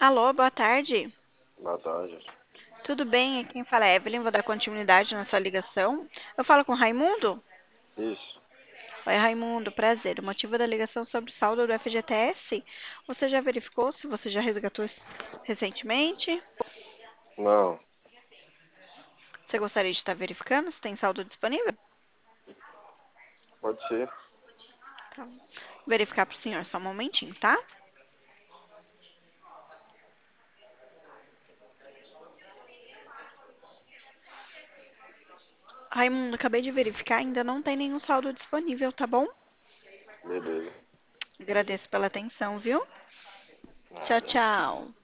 Alô, boa tarde. Boa tarde. Tudo bem? Aqui quem fala é Evelyn. Vou dar continuidade na sua ligação. Eu falo com o Raimundo? Isso. Oi, Raimundo, prazer. O motivo da ligação é sobre o saldo do FGTS. Você já verificou se você já resgatou recentemente? Não, Você gostaria de estar verificando se tem saldo disponível? pode ser. Tá. Vou verificar para o senhor só um momentinho, tá? Raimundo, acabei de verificar, ainda não tem nenhum saldo disponível, tá bom? Beleza. Agradeço pela atenção, viu? Tchau, Nada. tchau.